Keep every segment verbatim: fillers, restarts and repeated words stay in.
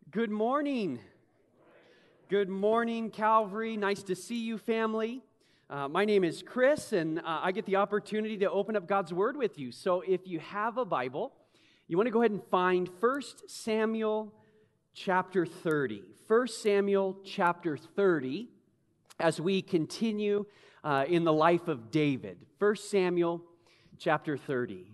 Good morning. Good morning, Calvary. Nice to see you, family. Uh, my name is Chris, and uh, I get the opportunity to open up God's Word with you. So if you have a Bible, you want to go ahead and find First Samuel chapter thirty. First Samuel chapter thirty, as we continue uh, in the life of David. First Samuel chapter thirty.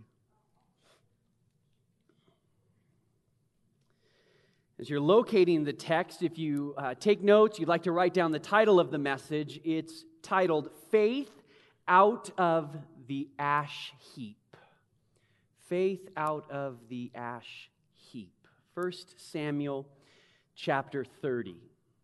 As you're locating the text, if you uh, take notes, you'd like to write down the title of the message. It's titled, Faith Out of the Ash Heap. Faith Out of the Ash Heap. First Samuel chapter thirty.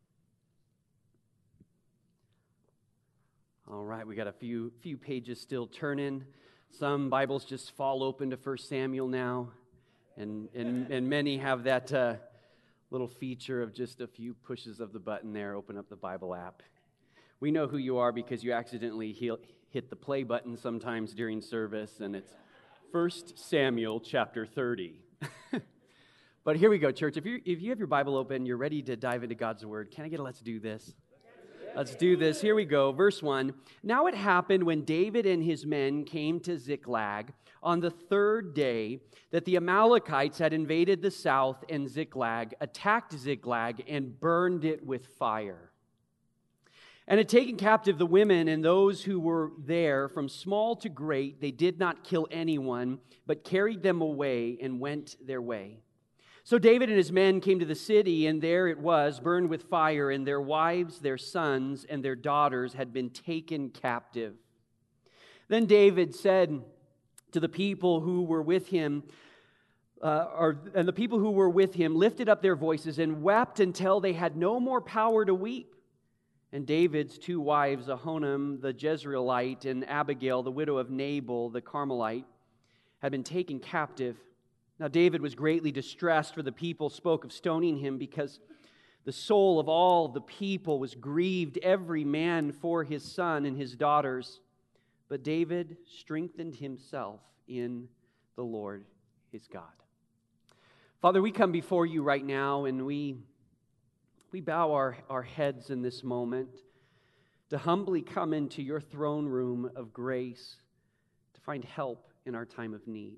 All right, we got a few, few pages still turning. Some Bibles just fall open to First Samuel now, and, and, and many have that... Uh, little feature of just a few pushes of the button there, open up the Bible app. We know who you are because you accidentally hit the play button sometimes during service, and it's First Samuel chapter thirty. But here we go, church. If you if you have your Bible open, you're ready to dive into God's Word. Can I get a let's do this? Let's do this. Here we go. Verse one. Now it happened when David and his men came to Ziklag on the third day that the Amalekites had invaded the south, and Ziklag, attacked Ziklag, and burned it with fire. And had taken captive the women and those who were there, from small to great. They did not kill anyone, but carried them away and went their way. So David and his men came to the city, and there it was, burned with fire, and their wives, their sons, and their daughters had been taken captive. Then David said to the people who were with him, uh, or, and the people who were with him lifted up their voices and wept until they had no more power to weep. And David's two wives, Ahinoam the Jezreelite and Abigail, the widow of Nabal the Carmelite, had been taken captive. Now David was greatly distressed, for the people spoke of stoning him, because the soul of all the people was grieved, every man for his son and his daughters. But David strengthened himself in the Lord his God. Father, we come before you right now, and we, we bow our, our heads in this moment to humbly come into your throne room of grace to find help in our time of need.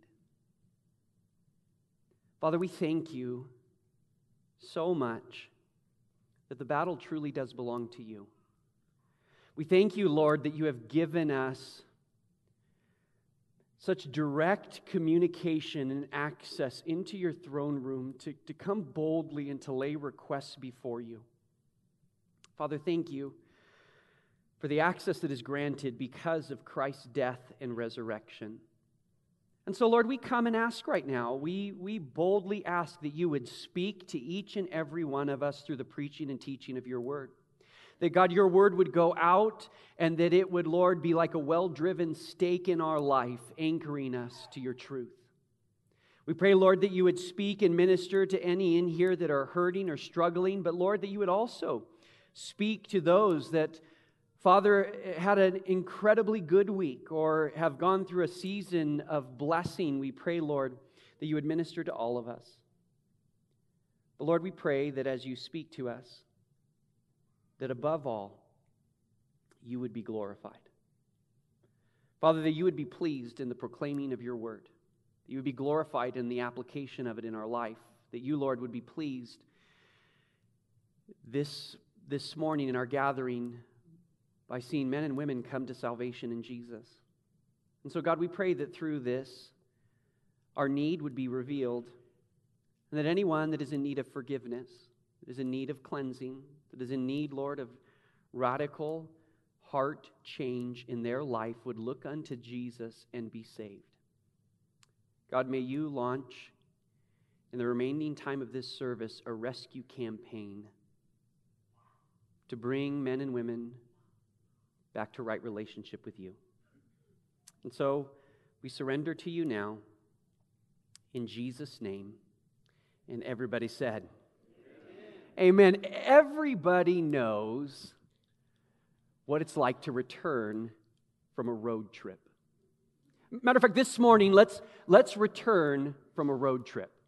Father, we thank you so much that the battle truly does belong to you. We thank you, Lord, that you have given us such direct communication and access into your throne room to, to come boldly and to lay requests before you. Father, thank you for the access that is granted because of Christ's death and resurrection. And so, Lord, we come and ask right now, we, we boldly ask that you would speak to each and every one of us through the preaching and teaching of your word. That, God, your word would go out, and that it would, Lord, be like a well-driven stake in our life, anchoring us to your truth. We pray, Lord, that you would speak and minister to any in here that are hurting or struggling, but, Lord, that you would also speak to those that, Father, had an incredibly good week or have gone through a season of blessing. We pray, Lord, that you would minister to all of us. But, Lord, we pray that as you speak to us, that above all, you would be glorified. Father, that you would be pleased in the proclaiming of your word. That you would be glorified in the application of it in our life. That you, Lord, would be pleased this, this morning in our gathering by seeing men and women come to salvation in Jesus. And so, God, we pray that through this, our need would be revealed, and that anyone that is in need of forgiveness, that is in need of cleansing, that is in need, Lord, of radical heart change in their life would look unto Jesus and be saved. God, may you launch in the remaining time of this service a rescue campaign to bring men and women back to right relationship with you. And so we surrender to you now in Jesus' name. And everybody said, Amen. Amen. Everybody knows what it's like to return from a road trip. Matter of fact, this morning, let's, let's return from a road trip.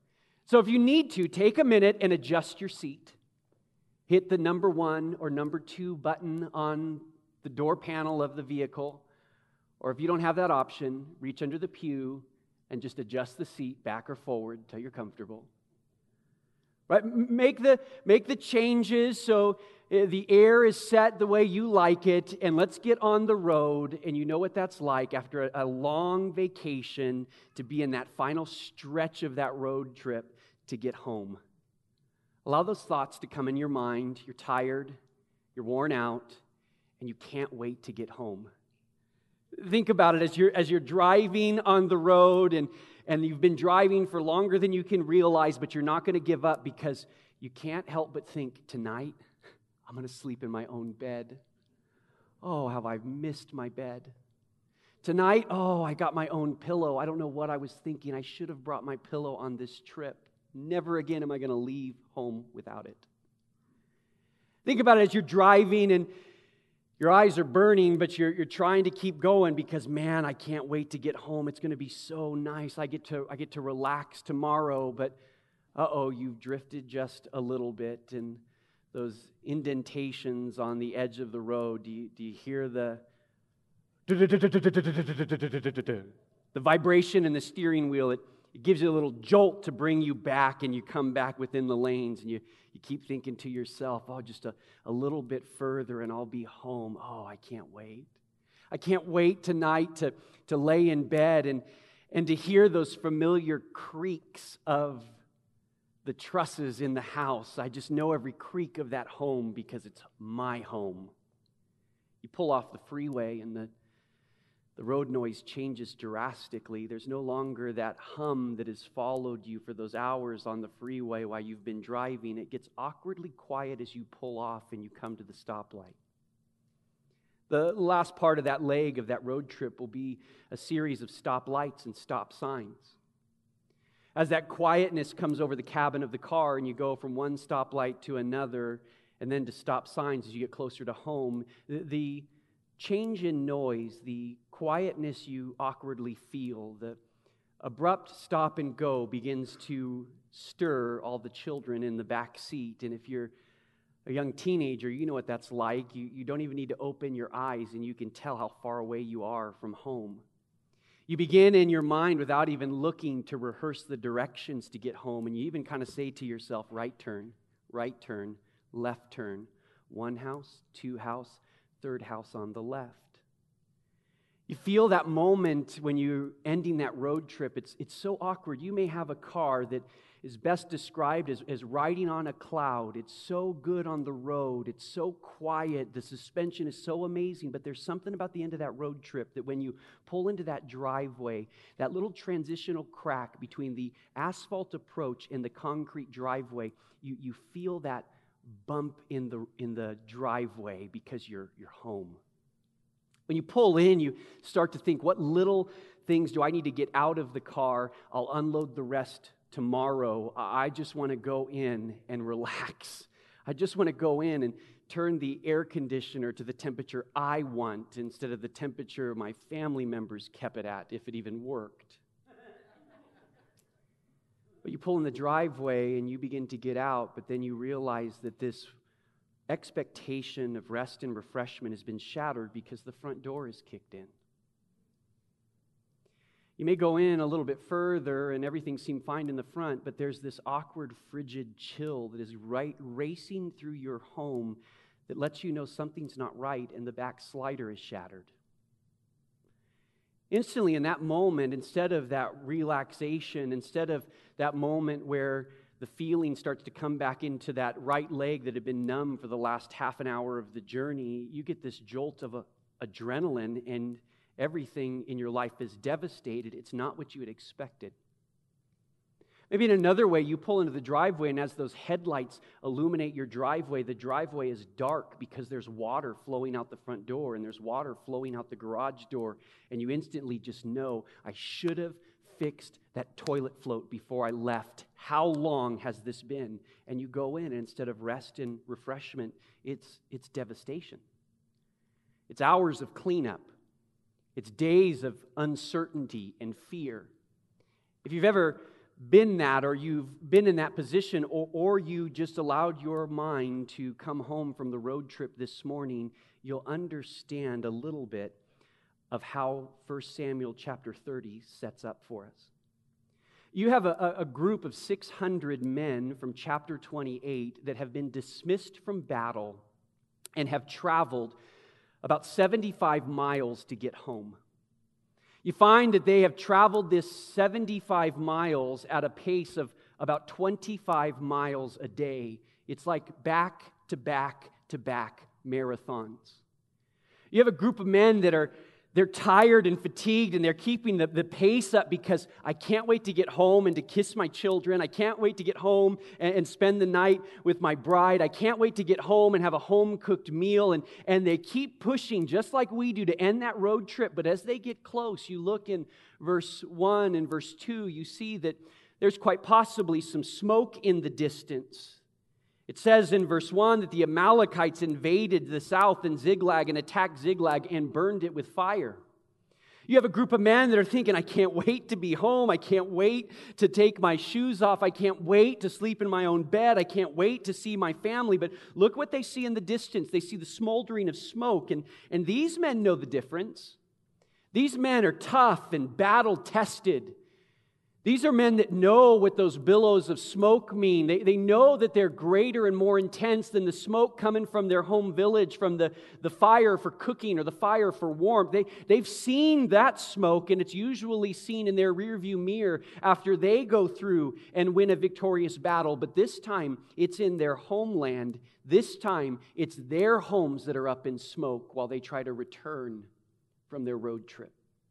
So if you need to, take a minute and adjust your seat. Hit the number one or number two button on the door panel of the vehicle. Or if you don't have that option, reach under the pew and just adjust the seat back or forward until you're comfortable. Right? Make the, make the changes so the air is set the way you like it, and let's get on the road. And you know what that's like after a, a long vacation, to be in that final stretch of that road trip to get home. Allow those thoughts to come in your mind. You're tired, you're worn out, and you can't wait to get home. Think about it as you're, as you're driving on the road, and, and you've been driving for longer than you can realize, but you're not going to give up because you can't help but think, tonight, I'm going to sleep in my own bed. Oh, how I've missed my bed. Tonight, oh, I got my own pillow. I don't know what I was thinking. I should have brought my pillow on this trip. Never again am I going to leave home without it. Think about it as you're driving and your eyes are burning, but you're, you're trying to keep going because, man, I can't wait to get home. It's going to be so nice. I get to, I get to relax tomorrow, but uh-oh, you've drifted just a little bit, and those indentations on the edge of the road, do you, do you hear the the vibration in the steering wheel? It, it gives you a little jolt to bring you back, and you come back within the lanes, and you, you keep thinking to yourself, oh, just a, a little bit further and I'll be home. Oh, I can't wait. I can't wait tonight to, to lay in bed and, and to hear those familiar creaks of the trusses in the house. I just know every creak of that home because it's my home. You pull off the freeway and the, the road noise changes drastically. There's no longer that hum that has followed you for those hours on the freeway while you've been driving. It gets awkwardly quiet as you pull off and you come to the stoplight. The last part of that leg of that road trip will be a series of stop lights and stop signs. As that quietness comes over the cabin of the car and you go from one stoplight to another and then to stop signs as you get closer to home, the, the change in noise, the quietness you awkwardly feel, the abrupt stop and go begins to stir all the children in the back seat. And if you're a young teenager, you know what that's like. You, you don't even need to open your eyes and you can tell how far away you are from home. You begin in your mind without even looking to rehearse the directions to get home, and you even kind of say to yourself, right turn, right turn, left turn, one house, two house, third house on the left. You feel that moment when you're ending that road trip. It's, it's so awkward. You may have a car that is best described as, as riding on a cloud. It's so good on the road. It's so quiet. The suspension is so amazing. But there's something about the end of that road trip that when you pull into that driveway, that little transitional crack between the asphalt approach and the concrete driveway, you, you feel that bump in the, in the driveway because you're, you're home. When you pull in, you start to think, what little things do I need to get out of the car? I'll unload the rest tomorrow. I just want to go in and relax. I just want to go in and turn the air conditioner to the temperature I want instead of the temperature my family members kept it at, if it even worked. But you pull in the driveway and you begin to get out, but then you realize that this expectation of rest and refreshment has been shattered because the front door is kicked in. You may go in a little bit further and everything seemed fine in the front, but there's this awkward, frigid chill that is right, racing through your home that lets you know something's not right, and the back slider is shattered. Instantly in that moment, instead of that relaxation, instead of that moment where the feeling starts to come back into that right leg that had been numb for the last half an hour of the journey, you get this jolt of a, adrenaline, and everything in your life is devastated. It's not what you had expected. Maybe in another way, you pull into the driveway, and as those headlights illuminate your driveway, the driveway is dark because there's water flowing out the front door, and there's water flowing out the garage door, and you instantly just know, I should have fixed that toilet float before I left. How long has this been? And you go in, and instead of rest and refreshment, it's, it's devastation. It's hours of cleanup. It's days of uncertainty and fear. If you've ever been that, or you've been in that position, or, or you just allowed your mind to come home from the road trip this morning, you'll understand a little bit of how First Samuel chapter thirty sets up for us. You have a, a group of six hundred men from chapter twenty-eight that have been dismissed from battle and have traveled about seventy-five miles to get home. You find that they have traveled this seventy-five miles at a pace of about twenty-five miles a day. It's like back to back to back marathons. You have a group of men that are they're tired and fatigued, and they're keeping the, the pace up because I can't wait to get home and to kiss my children. I can't wait to get home and, and spend the night with my bride. I can't wait to get home and have a home-cooked meal. And, and they keep pushing just like we do to end that road trip. But as they get close, you look in verse one and verse two, you see that there's quite possibly some smoke in the distance. It says in verse one that the Amalekites invaded the south in Ziklag and attacked Ziklag and burned it with fire. You have a group of men that are thinking, I can't wait to be home. I can't wait to take my shoes off. I can't wait to sleep in my own bed. I can't wait to see my family. But look what they see in the distance. They see the smoldering of smoke. And, and these men know the difference. These men are tough and battle-tested. These are men that know what those billows of smoke mean. They, they know that they're greater and more intense than the smoke coming from their home village, from the, the fire for cooking or the fire for warmth. They, they've seen that smoke, and it's usually seen in their rearview mirror after they go through and win a victorious battle. But this time, it's in their homeland. This time, it's their homes that are up in smoke while they try to return from their road trip.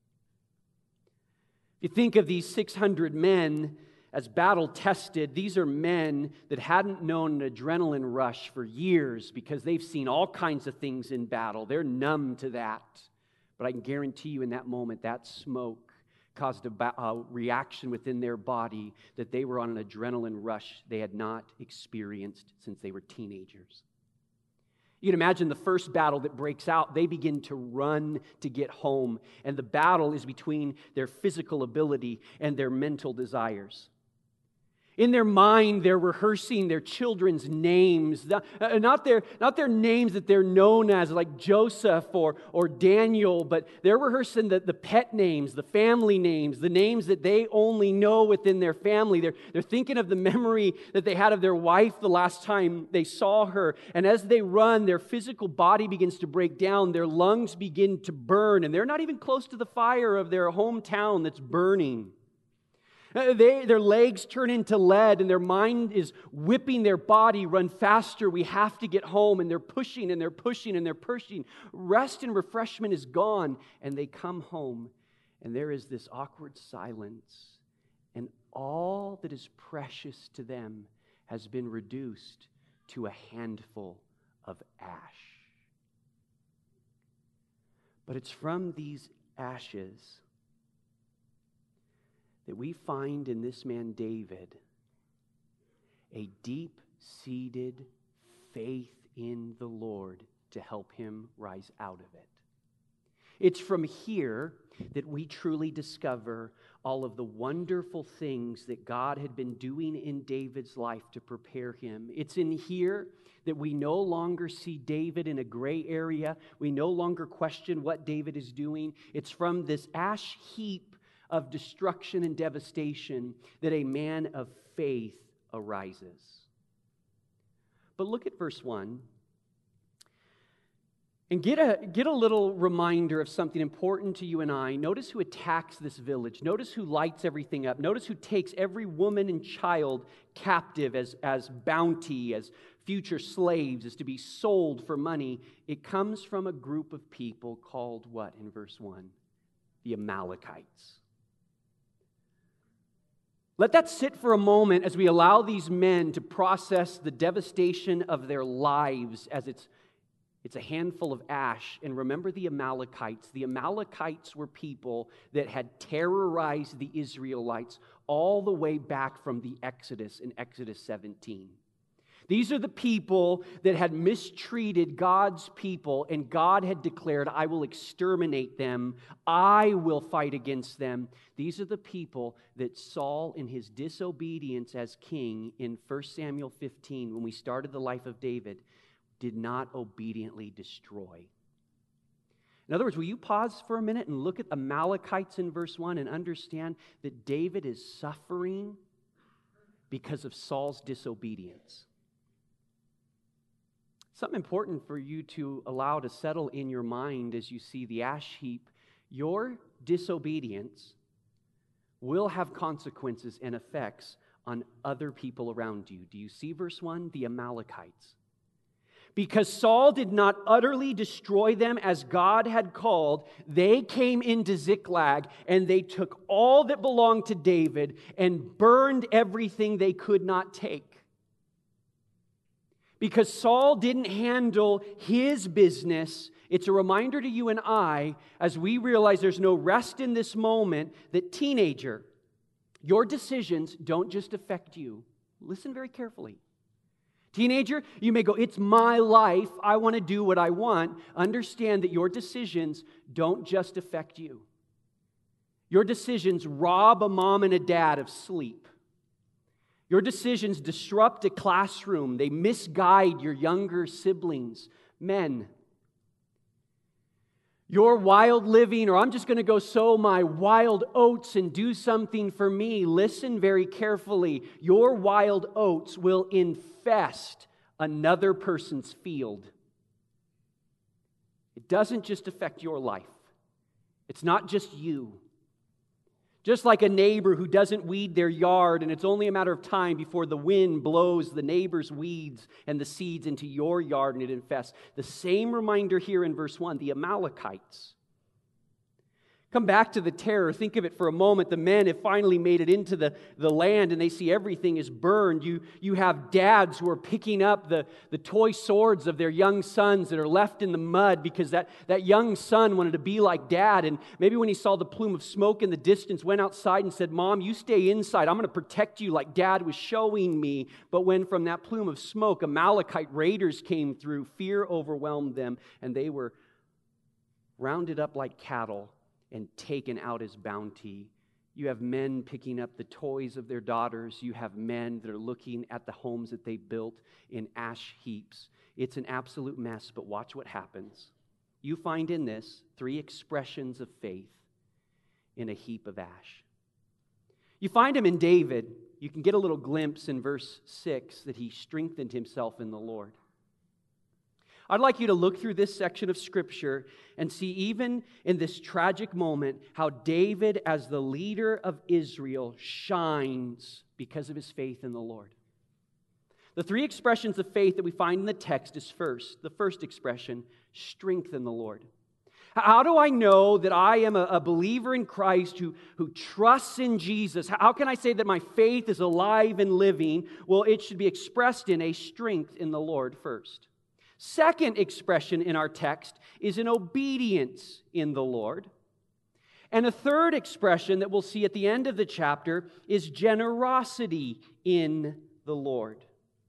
You think of these six hundred men as battle-tested. These are men that hadn't known an adrenaline rush for years because they've seen all kinds of things in battle. They're numb to that. But I can guarantee you in that moment, that smoke caused a, ba- a reaction within their body that they were on an adrenaline rush they had not experienced since they were teenagers. You can imagine the first battle that breaks out, they begin to run to get home. And the battle is between their physical ability and their mental desires. In their mind, they're rehearsing their children's names. Not their, not their names that they're known as, like Joseph or, or Daniel, but they're rehearsing the, the pet names, the family names, the names that they only know within their family. They're, they're thinking of the memory that they had of their wife the last time they saw her. And as they run, their physical body begins to break down. Their lungs begin to burn. And they're not even close to the fire of their hometown that's burning. They, their legs turn into lead, and their mind is whipping their body, run faster, we have to get home, and they're pushing, and they're pushing, and they're pushing. Rest and refreshment is gone, and they come home, and there is this awkward silence, and all that is precious to them has been reduced to a handful of ash. But it's from these ashes that we find in this man David a deep-seated faith in the Lord to help him rise out of it. It's from here that we truly discover all of the wonderful things that God had been doing in David's life to prepare him. It's in here that we no longer see David in a gray area. We no longer question what David is doing. It's from this ash heap of destruction and devastation that a man of faith arises. But look at verse one and get a, get a little reminder of something important to you and I. Notice who attacks this village. Notice who lights everything up. Notice who takes every woman and child captive as, as bounty, as future slaves, as to be sold for money. It comes from a group of people called what in verse one? The Amalekites. Let that sit for a moment as we allow these men to process the devastation of their lives as it's, it's a handful of ash. And remember the Amalekites. The Amalekites were people that had terrorized the Israelites all the way back from the Exodus in Exodus seventeen. These are the people that had mistreated God's people, and God had declared, I will exterminate them. I will fight against them. These are the people that Saul, in his disobedience as king in First Samuel fifteen, when we started the life of David, did not obediently destroy. In other words, will you pause for a minute and look at the Amalekites in verse one and understand that David is suffering because of Saul's disobedience? Something important for you to allow to settle in your mind as you see the ash heap. Your disobedience will have consequences and effects on other people around you. Do you see verse one? The Amalekites. Because Saul did not utterly destroy them as God had called, they came into Ziklag and they took all that belonged to David and burned everything they could not take. Because Saul didn't handle his business, it's a reminder to you and I, as we realize there's no rest in this moment, that teenager, your decisions don't just affect you. Listen very carefully. Teenager, you may go, it's my life, I want to do what I want. Understand that your decisions don't just affect you. Your decisions rob a mom and a dad of sleep. Your decisions disrupt a classroom. They misguide your younger siblings. Men, your wild living, or I'm just going to go sow my wild oats and do something for me. Listen very carefully. Your wild oats will infest another person's field. It doesn't just affect your life. It's not just you. Just like a neighbor who doesn't weed their yard, and it's only a matter of time before the wind blows the neighbor's weeds and the seeds into your yard and it infests. The same reminder here in verse one, the Amalekites. Come back to the terror. Think of it for a moment. The men have finally made it into the, the land and they see everything is burned. You, you have dads who are picking up the, the toy swords of their young sons that are left in the mud because that, that young son wanted to be like dad. And maybe when he saw the plume of smoke in the distance, went outside and said, Mom, you stay inside. I'm going to protect you like Dad was showing me. But when from that plume of smoke, Amalekite raiders came through, fear overwhelmed them and they were rounded up like cattle and taken out as bounty. You have men picking up the toys of their daughters. You have men that are looking at the homes that they built in ash heaps. It's an absolute mess, but watch what happens. You find in this three expressions of faith in a heap of ash. You find him in David. You can get a little glimpse in verse six that he strengthened himself in the Lord. I'd like you to look through this section of Scripture and see, even in this tragic moment, how David, as the leader of Israel, shines because of his faith in the Lord. The three expressions of faith that we find in the text is first, the first expression, strength in the Lord. How do I know that I am a, a believer in Christ who, who trusts in Jesus? How can I say that my faith is alive and living? Well, it should be expressed in a strength in the Lord first. Second expression in our text is an obedience in the Lord. And a third expression that we'll see at the end of the chapter is generosity in the Lord.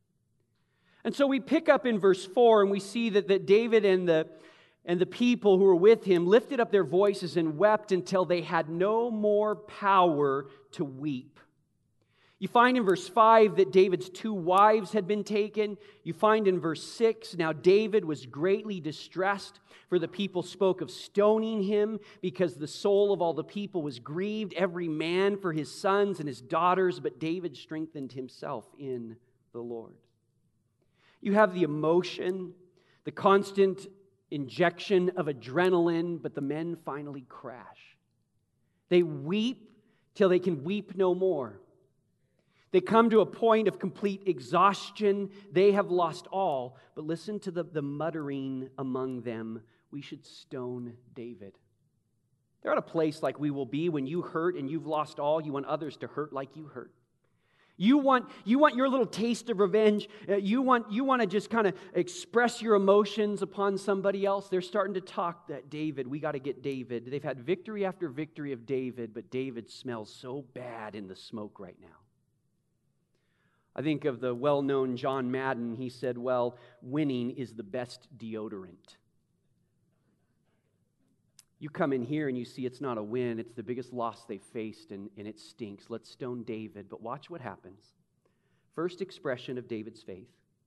And so we pick up in verse four and we see that, that David and the, and the people who were with him lifted up their voices and wept until they had no more power to weep. You find in verse five that David's two wives had been taken. You find in verse six, now David was greatly distressed, for the people spoke of stoning him because the soul of all the people was grieved, every man for his sons and his daughters, but David strengthened himself in the Lord. You have the emotion, the constant injection of adrenaline, but the men finally crash. They weep till they can weep no more. They come to a point of complete exhaustion. They have lost all. But listen to the, the muttering among them. We should stone David. They're at a place like we will be when you hurt and you've lost all. You want others to hurt like you hurt. You want, you want your little taste of revenge. Uh, you want, you want to just kind of express your emotions upon somebody else. They're starting to talk that David, we got to get David. They've had victory after victory of David, but David smells so bad in the smoke right now. I think of the well-known John Madden. He said, well, winning is the best deodorant. You come in here and you see it's not a win. It's the biggest loss they faced, and, and it stinks. Let's stone David. But watch what happens. First expression of David's faith.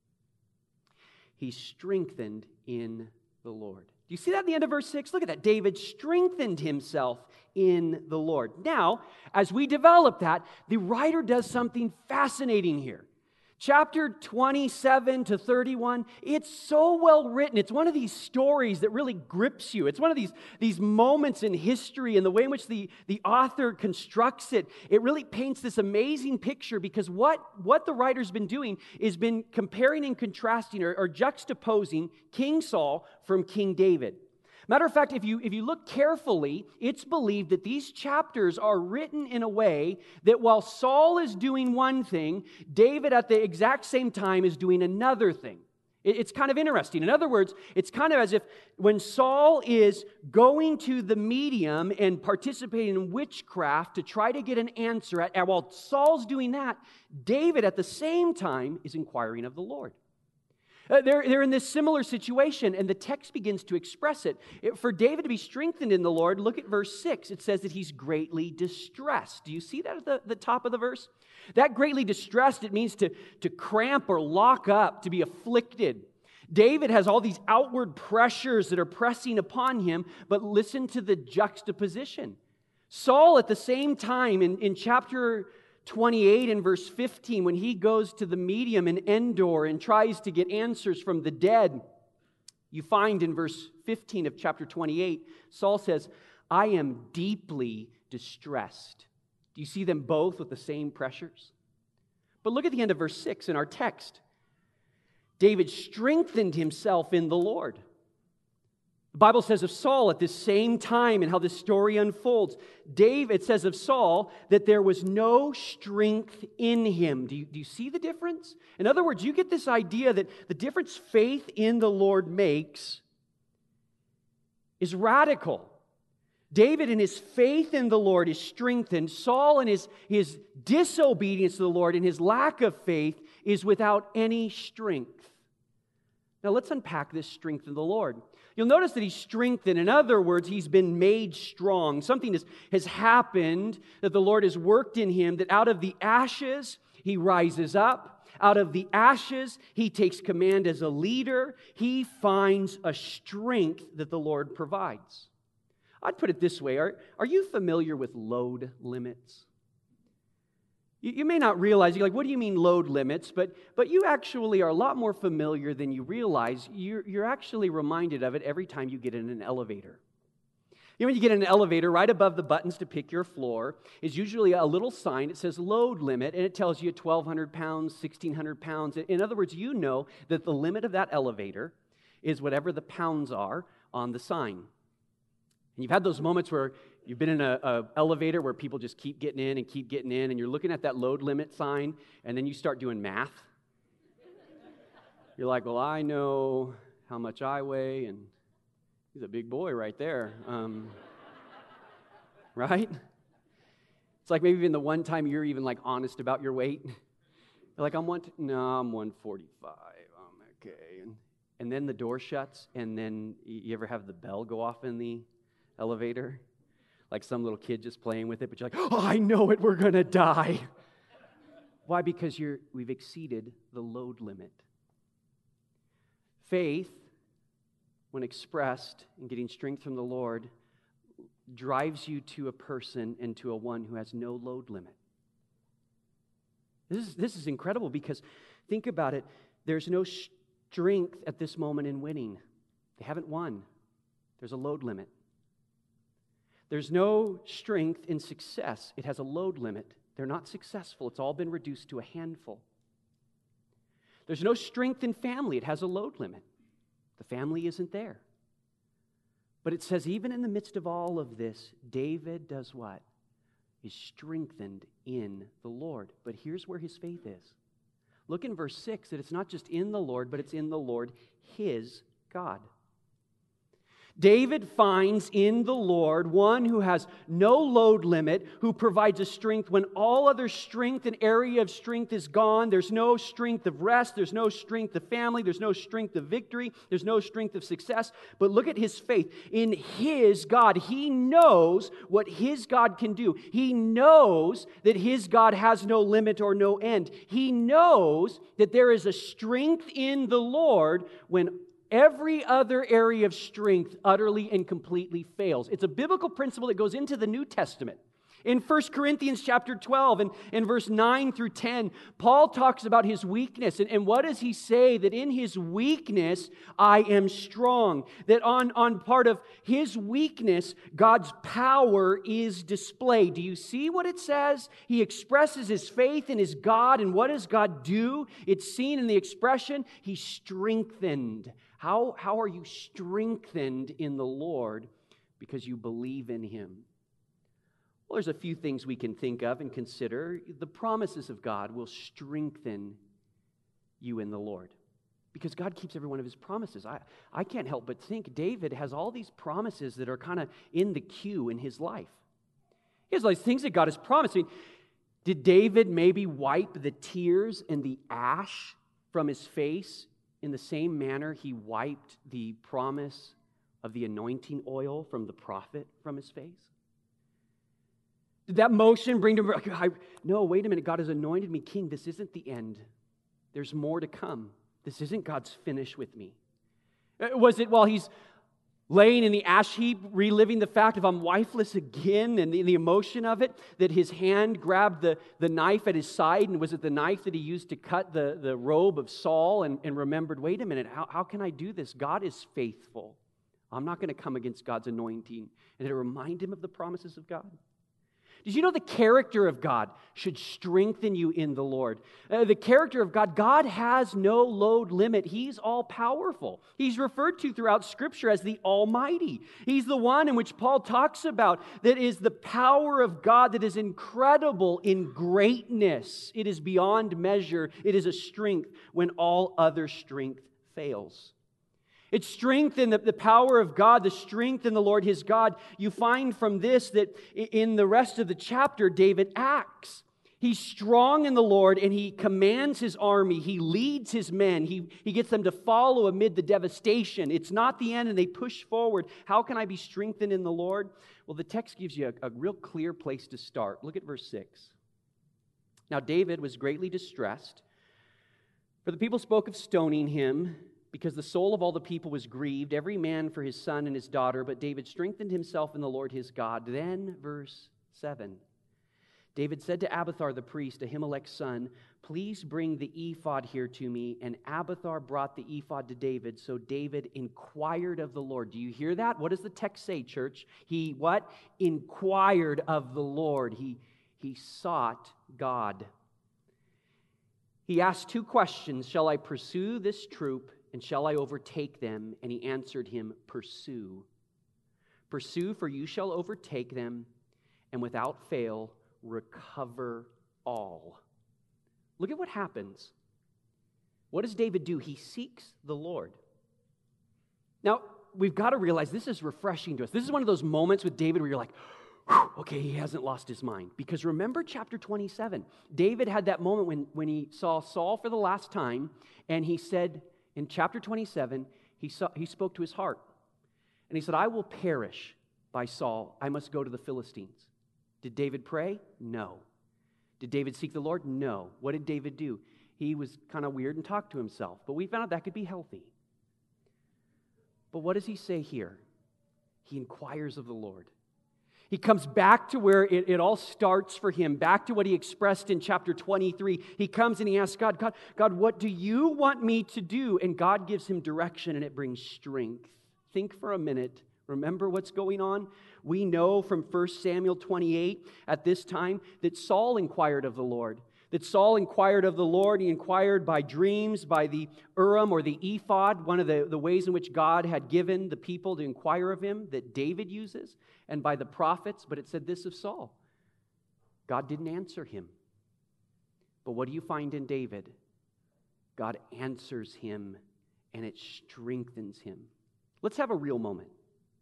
He's strengthened in the Lord. Do you see that at the end of verse six? Look at that. David strengthened himself in the Lord. Now, as we develop that, the writer does something fascinating here. Chapter twenty-seven to thirty-one, it's so well written. It's one of these stories that really grips you. It's one of these, these moments in history, and the way in which the, the author constructs it, it really paints this amazing picture, because what, what the writer's been doing is been comparing and contrasting or, or juxtaposing King Saul from King David. Matter of fact, if you, if you look carefully, it's believed that these chapters are written in a way that while Saul is doing one thing, David at the exact same time is doing another thing. It, it's kind of interesting. In other words, it's kind of as if when Saul is going to the medium and participating in witchcraft to try to get an answer, at, and while Saul's doing that, David at the same time is inquiring of the Lord. Uh, they're, they're in this similar situation, and the text begins to express it. it. For David to be strengthened in the Lord, look at verse six. It says that he's greatly distressed. Do you see that at the, the top of the verse? That greatly distressed, it means to, to cramp or lock up, to be afflicted. David has all these outward pressures that are pressing upon him, but listen to the juxtaposition. Saul, at the same time, in, in chapter twenty-eight and verse fifteen, when he goes to the medium in Endor and tries to get answers from the dead, you find in verse fifteen of chapter twenty-eight, Saul says, I am deeply distressed. Do you see them both with the same pressures? But look at the end of verse six in our text. David strengthened himself in the Lord. The Bible says of Saul at this same time, and how this story unfolds, David says of Saul that there was no strength in him. Do you, do you see the difference? In other words, you get this idea that the difference faith in the Lord makes is radical. David in his faith in the Lord is strengthened. Saul in his, his disobedience to the Lord and his lack of faith is without any strength. Now let's unpack this strength in the Lord. You'll notice that he's strengthened. In other words, he's been made strong. Something has, has happened that the Lord has worked in him, that out of the ashes, he rises up. Out of the ashes, he takes command as a leader. He finds a strength that the Lord provides. I'd put it this way. Are, are you familiar with load limits? You, you may not realize, you're like, what do you mean load limits? But, but you actually are a lot more familiar than you realize. You're, you're actually reminded of it every time you get in an elevator. You know, when you get in an elevator, right above the buttons to pick your floor is usually a little sign. It says load limit, and it tells you twelve hundred pounds, sixteen hundred pounds. In other words, you know that the limit of that elevator is whatever the pounds are on the sign. And you've had those moments where you've been in an elevator where people just keep getting in and keep getting in, and you're looking at that load limit sign, and then you start doing math. You're like, well, I know how much I weigh, and he's a big boy right there. Um, right? It's like maybe even the one time you're even like honest about your weight. You're like, I'm one, no, I'm one forty-five. I'm okay. And, and then the door shuts, and then you ever have the bell go off in the elevator? Like some little kid just playing with it, but you're like, oh, I know it, we're going to die. Why? Because you're we've exceeded the load limit. Faith, when expressed in getting strength from the Lord, drives you to a person and to a one who has no load limit. This is, this is incredible, because think about it. There's no strength at this moment in winning. They haven't won. There's a load limit. There's no strength in success. It has a load limit. They're not successful. It's all been reduced to a handful. There's no strength in family. It has a load limit. The family isn't there. But it says even in the midst of all of this, David does what? Is strengthened in the Lord. But here's where his faith is. Look in verse six, that it's not just in the Lord, but it's in the Lord, his God. David finds in the Lord one who has no load limit, who provides a strength when all other strength and area of strength is gone. There's no strength of rest. There's no strength of family. There's no strength of victory. There's no strength of success. But look at his faith in his God. He knows what his God can do. He knows that his God has no limit or no end. He knows that there is a strength in the Lord when every other area of strength utterly and completely fails. It's a biblical principle that goes into the New Testament. In First Corinthians chapter twelve and in verse nine through ten, Paul talks about his weakness. And, and what does he say? That in his weakness, I am strong. That on, on part of his weakness, God's power is displayed. Do you see what it says? He expresses his faith in his God. And what does God do? It's seen in the expression, He strengthened. How, how are you strengthened in the Lord? Because you believe in Him. Well, there's a few things we can think of and consider. The promises of God will strengthen you in the Lord, because God keeps every one of His promises. I, I can't help but think David has all these promises that are kind of in the queue in his life. He has all these things that God has promised. I mean, did David maybe wipe the tears and the ash from his face in the same manner he wiped the promise of the anointing oil from the prophet from his face? Did that motion bring to him, no, wait a minute, God has anointed me king. This isn't the end. There's more to come. This isn't God's finish with me. Was it while he's laying in the ash heap, reliving the fact of I'm wifeless again and the, the emotion of it, that his hand grabbed the, the knife at his side, and was it the knife that he used to cut the, the robe of Saul and, and remembered, wait a minute, how, how can I do this? God is faithful. I'm not going to come against God's anointing. And did it remind him of the promises of God? Did you know the character of God should strengthen you in the Lord? Uh, the character of God, God has no load limit. He's all-powerful. He's referred to throughout Scripture as the Almighty. He's the one in which Paul talks about that is the power of God that is incredible in greatness. It is beyond measure. It is a strength when all other strength fails. It's strength in the, the power of God, the strength in the Lord his God. You find from this that in the rest of the chapter, David acts. He's strong in the Lord, and he commands his army. He leads his men. He, he gets them to follow amid the devastation. It's not the end, and they push forward. How can I be strengthened in the Lord? Well, the text gives you a, a real clear place to start. Look at verse six. Now David was greatly distressed, for the people spoke of stoning him, because the soul of all the people was grieved, every man for his son and his daughter. But David strengthened himself in the Lord his God. Then, verse seven, David said to Abiathar the priest, Ahimelech's son, please bring the ephod here to me. And Abiathar brought the ephod to David. So David inquired of the Lord. Do you hear that? What does the text say, church? He, what? Inquired of the Lord. He, he sought God. He asked two questions. Shall I pursue this troop? And shall I overtake them? And he answered him, pursue. Pursue, for you shall overtake them, and without fail recover all. Look at what happens. What does David do? He seeks the Lord. Now, we've got to realize this is refreshing to us. This is one of those moments with David where you're like, okay, he hasn't lost his mind. Because remember chapter twenty-seven. David had that moment when, when he saw Saul for the last time, and he said, in chapter twenty-seven, he, saw, he spoke to his heart. And he said, I will perish by Saul. I must go to the Philistines. Did David pray? No. Did David seek the Lord? No. What did David do? He was kind of weird and talked to himself. But we found out that could be healthy. But what does he say here? He inquires of the Lord. He comes back to where it, it all starts for him, back to what he expressed in chapter twenty-three. He comes and he asks God, God, God, what do you want me to do? And God gives him direction, and it brings strength. Think for a minute. Remember what's going on? We know from First Samuel twenty-eight at this time that Saul inquired of the Lord. That Saul inquired of the Lord. He inquired by dreams, by the Urim or the ephod, one of the, the ways in which God had given the people to inquire of him that David uses, and by the prophets. But it said this of Saul: God didn't answer him. But what do you find in David? God answers him, and it strengthens him. Let's have a real moment.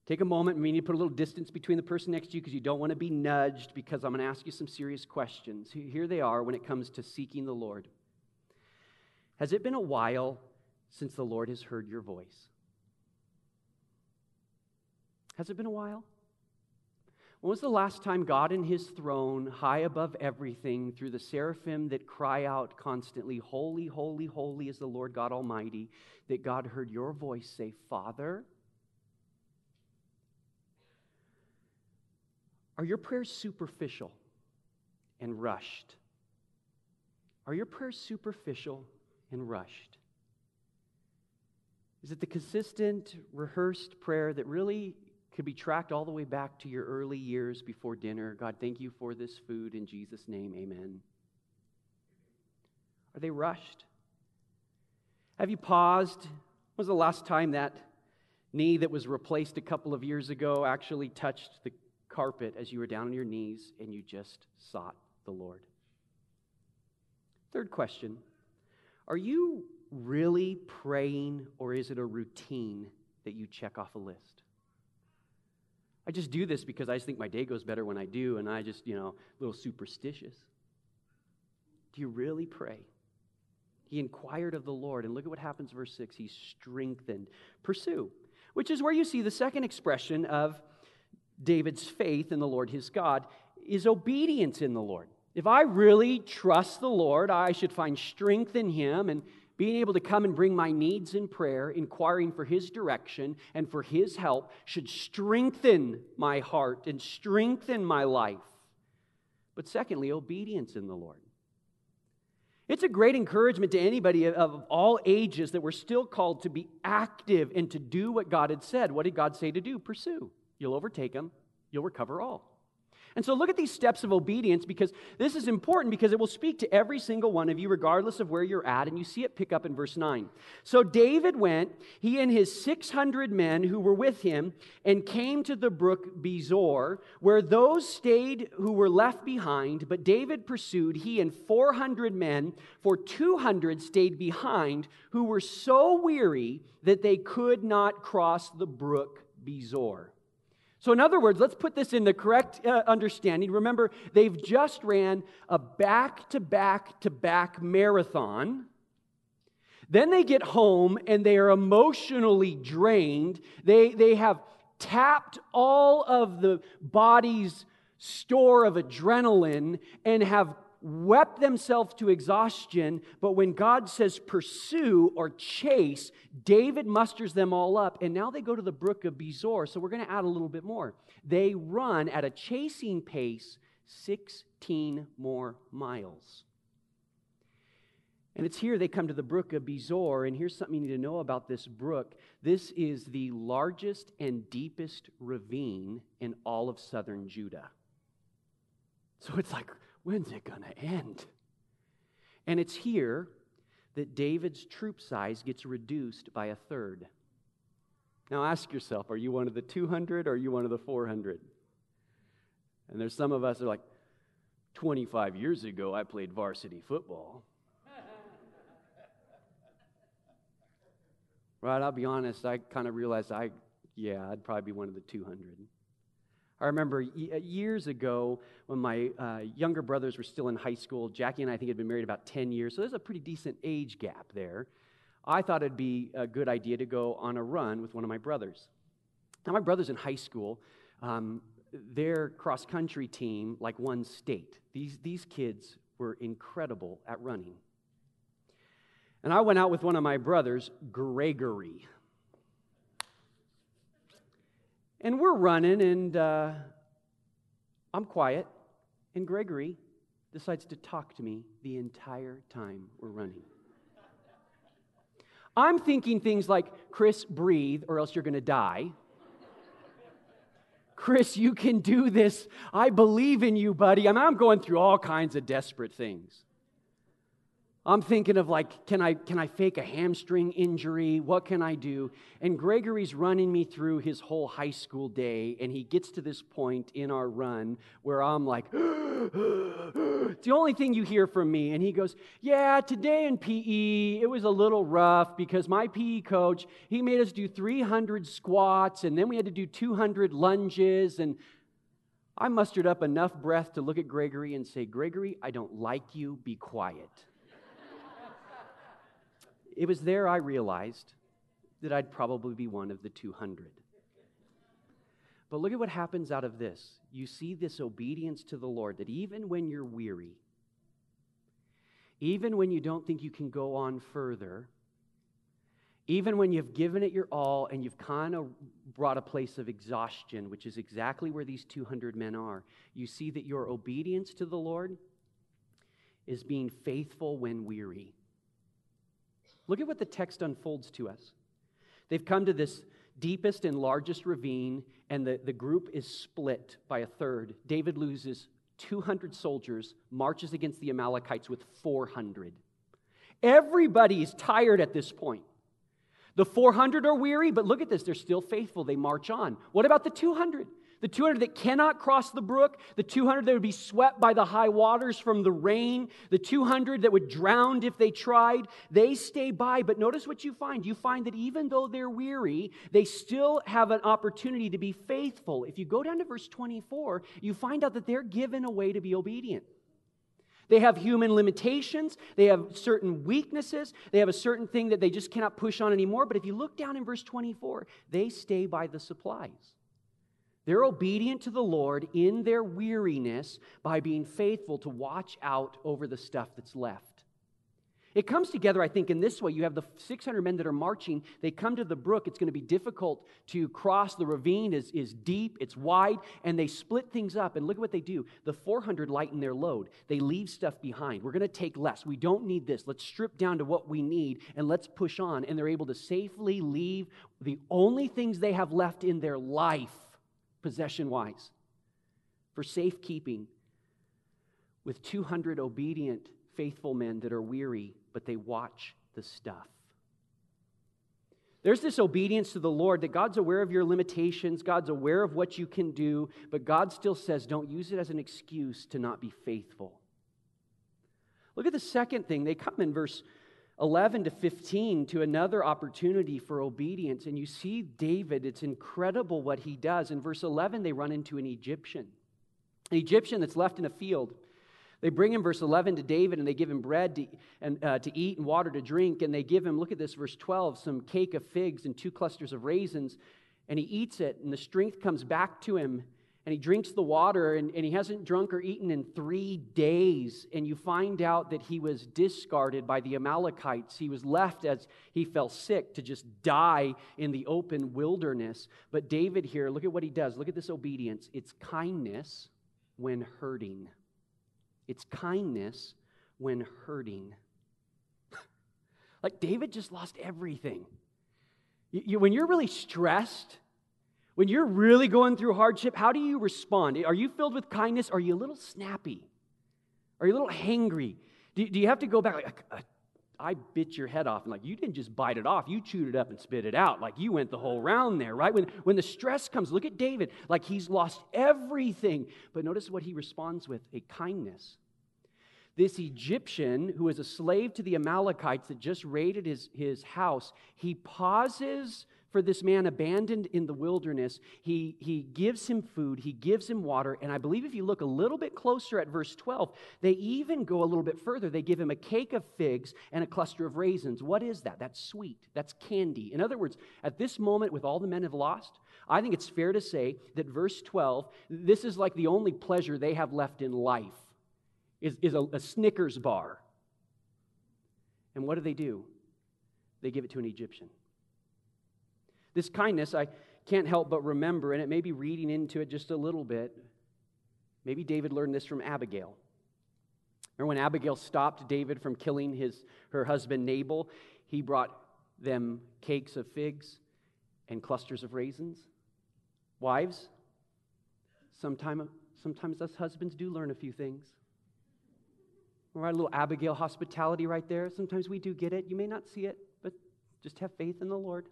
Take a moment, and we need to put a little distance between the person next to you because you don't want to be nudged, because I'm going to ask you some serious questions. Here they are when it comes to seeking the Lord. Has it been a while since the Lord has heard your voice? Has it been a while? When was the last time God in his throne, high above everything, through the seraphim that cry out constantly, holy, holy, holy is the Lord God Almighty, that God heard your voice say, Father? Are your prayers superficial and rushed? Are your prayers superficial and rushed? Is it the consistent, rehearsed prayer that really could be tracked all the way back to your early years before dinner? God, thank you for this food. In Jesus' name, amen. Are they rushed? Have you paused? When was the last time that knee that was replaced a couple of years ago actually touched the carpet as you were down on your knees and you just sought the Lord? Third question, are you really praying, or is it a routine that you check off a list? I just do this because I just think my day goes better when I do, and I just, you know, a little superstitious. Do you really pray? He inquired of the Lord, and look at what happens, verse six. He's strengthened. Pursue, which is where you see the second expression of David's faith in the Lord his God, is obedience in the Lord. If I really trust the Lord, I should find strength in him, and being able to come and bring my needs in prayer, inquiring for his direction and for his help, should strengthen my heart and strengthen my life. But secondly, obedience in the Lord. It's a great encouragement to anybody of all ages that we're still called to be active and to do what God had said. What did God say to do? Pursue. You'll overtake him. You'll recover all. And so look at these steps of obedience, because this is important, because it will speak to every single one of you regardless of where you're at, and you see it pick up in verse nine. So David went, he and his six hundred men who were with him, and came to the brook Bezor, where those stayed who were left behind, but David pursued, he and four hundred men, for two hundred stayed behind, who were so weary that they could not cross the brook Bezor. So in other words, let's put this in the correct uh, understanding. Remember, they've just ran a back-to-back-to-back marathon. Then they get home and they are emotionally drained. They, they have tapped all of the body's store of adrenaline and have wept themselves to exhaustion, but when God says pursue or chase, David musters them all up, and now they go to the brook of Bezor. So we're going to add a little bit more. They run at a chasing pace sixteen more miles. And it's here they come to the brook of Bezor, and here's something you need to know about this brook. This is the largest and deepest ravine in all of southern Judah. So it's like, when's it going to end? And it's here that David's troop size gets reduced by a third. Now ask yourself, are you one of the two hundred or are you one of the four hundred? And there's some of us that are like, twenty-five years ago I played varsity football. Right, I'll be honest, I kind of realized I, yeah, I'd probably be one of the two hundred. I remember years ago when my uh, younger brothers were still in high school. Jackie and I, I think, had been married about ten years, so there's a pretty decent age gap there. I thought it'd be a good idea to go on a run with one of my brothers. Now, my brother's in high school. Um, their cross-country team, like, won state. These, these kids were incredible at running. And I went out with one of my brothers, Gregory. And we're running, and uh, I'm quiet, and Gregory decides to talk to me the entire time we're running. I'm thinking things like, Chris, breathe, or else you're going to die. Chris, you can do this. I believe in you, buddy. I mean, I'm going through all kinds of desperate things. I'm thinking of like, can I can I fake a hamstring injury? What can I do? And Gregory's running me through his whole high school day, and he gets to this point in our run where I'm like, it's the only thing you hear from me. And he goes, yeah, today in P E, it was a little rough because my P E coach, he made us do three hundred squats, and then we had to do two hundred lunges, and I mustered up enough breath to look at Gregory and say, Gregory, I don't like you, be quiet. It was there I realized that I'd probably be one of the two hundred. But look at what happens out of this. You see this obedience to the Lord, that even when you're weary, even when you don't think you can go on further, even when you've given it your all and you've kind of brought a place of exhaustion, which is exactly where these two hundred men are, you see that your obedience to the Lord is being faithful when weary. Look at what the text unfolds to us. They've come to this deepest and largest ravine, and the, the group is split by a third. David loses two hundred soldiers, marches against the Amalekites with four hundred. Everybody is tired at this point. The four hundred are weary, but look at this, they're still faithful. They march on. What about the two hundred? The two hundred that cannot cross the brook, the two hundred that would be swept by the high waters from the rain, the two hundred that would drown if they tried, they stay by. But notice what you find. You find that even though they're weary, they still have an opportunity to be faithful. If you go down to verse twenty-four, you find out that they're given a way to be obedient. They have human limitations. They have certain weaknesses. They have a certain thing that they just cannot push on anymore. But if you look down in verse twenty-four, they stay by the supplies. They're obedient to the Lord in their weariness by being faithful to watch out over the stuff that's left. It comes together, I think, in this way. You have the six hundred men that are marching. They come to the brook. It's going to be difficult to cross. The ravine is, is deep. It's wide. And they split things up. And look at what they do. The four hundred lighten their load. They leave stuff behind. We're going to take less. We don't need this. Let's strip down to what we need and let's push on. And they're able to safely leave the only things they have left in their life, possession-wise, for safekeeping, with two hundred obedient, faithful men that are weary, but they watch the stuff. There's this obedience to the Lord that God's aware of your limitations, God's aware of what you can do, but God still says, don't use it as an excuse to not be faithful. Look at the second thing. They come in verse eleven to fifteen to another opportunity for obedience. And you see David, it's incredible what he does. In verse eleven, they run into an Egyptian. An Egyptian that's left in a field. They bring him, verse eleven, to David, and they give him bread to, and, uh, to eat and water to drink. And they give him, look at this, verse twelve, some cake of figs and two clusters of raisins. And he eats it, and the strength comes back to him. And he drinks the water, and, and he hasn't drunk or eaten in three days. And you find out that he was discarded by the Amalekites. He was left as he fell sick to just die in the open wilderness. But David here, look at what he does. Look at this obedience. It's kindness when hurting. It's kindness when hurting. Like David just lost everything. You, you, when you're really stressed, when you're really going through hardship, how do you respond? Are you filled with kindness? Are you a little snappy? Are you a little hangry? Do, do you have to go back like, I, I bit your head off? And like, you didn't just bite it off. You chewed it up and spit it out. Like, you went the whole round there, right? When, when the stress comes, look at David. Like, he's lost everything. But notice what he responds with, a kindness. This Egyptian, who is a slave to the Amalekites that just raided his, his house, he pauses for this man abandoned in the wilderness. He, he gives him food, he gives him water, and I believe if you look a little bit closer at verse twelve, they even go a little bit further. They give him a cake of figs and a cluster of raisins. What is that? That's sweet. That's candy. In other words, at this moment, with all the men have lost, I think it's fair to say that verse twelve, this is like the only pleasure they have left in life, is, is a, a Snickers bar. And what do they do? They give it to an Egyptian. This kindness, I can't help but remember, and it may be reading into it just a little bit. Maybe David learned this from Abigail. Remember when Abigail stopped David from killing his her husband Nabal? He brought them cakes of figs and clusters of raisins. Wives, sometime, sometimes us husbands do learn a few things. All right, a little Abigail hospitality right there. Sometimes we do get it. You may not see it, but just have faith in the Lord.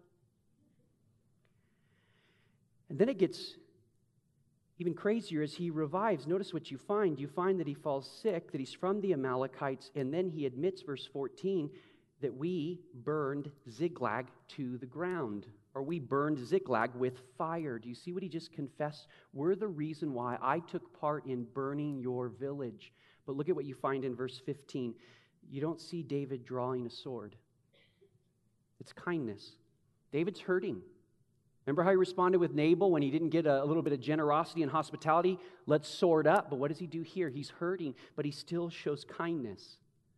And then it gets even crazier as he revives. Notice what you find. You find that he falls sick, that he's from the Amalekites, and then he admits, verse fourteen, that we burned Ziklag to the ground, or we burned Ziklag with fire. Do you see what he just confessed? We're the reason why I took part in burning your village. But look at what you find in verse fifteen. You don't see David drawing a sword. It's kindness. David's hurting. Remember how he responded with Nabal when he didn't get a, a little bit of generosity and hospitality? Let's sword up. But what does he do here? He's hurting, but he still shows kindness.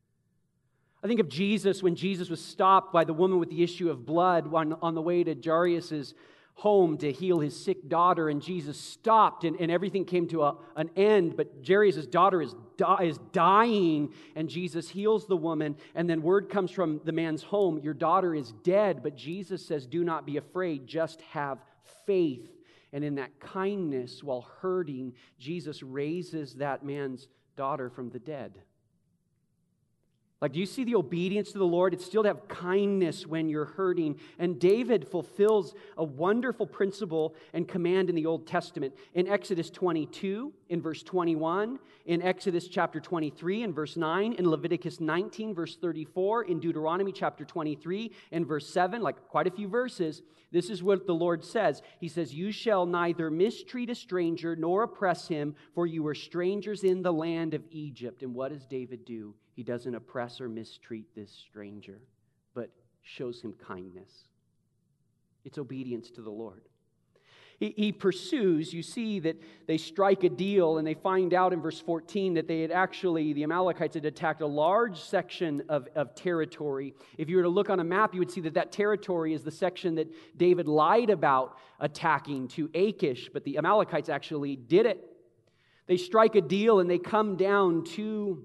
I think of Jesus when Jesus was stopped by the woman with the issue of blood on, on the way to Jairus' home to heal his sick daughter, and Jesus stopped, and, and everything came to a, an end, but Jairus' daughter is, di- is dying, and Jesus heals the woman, and then word comes from the man's home, your daughter is dead, but Jesus says, do not be afraid, just have faith. And in that kindness, while hurting, Jesus raises that man's daughter from the dead. Like, do you see the obedience to the Lord? It's still to have kindness when you're hurting. And David fulfills a wonderful principle and command in the Old Testament. In Exodus twenty-two, in verse twenty-one, in Exodus chapter twenty-three, in verse nine, in Leviticus nineteen, verse thirty-four, in Deuteronomy chapter twenty-three, in verse seven, like quite a few verses, this is what the Lord says. He says, you shall neither mistreat a stranger nor oppress him, for you were strangers in the land of Egypt. And what does David do? He doesn't oppress or mistreat this stranger, but shows him kindness. It's obedience to the Lord. He, he pursues. You see that they strike a deal, and they find out in verse fourteen that they had actually, the Amalekites had attacked a large section of, of territory. If you were to look on a map, you would see that that territory is the section that David lied about attacking to Achish, but the Amalekites actually did it. They strike a deal, and they come down to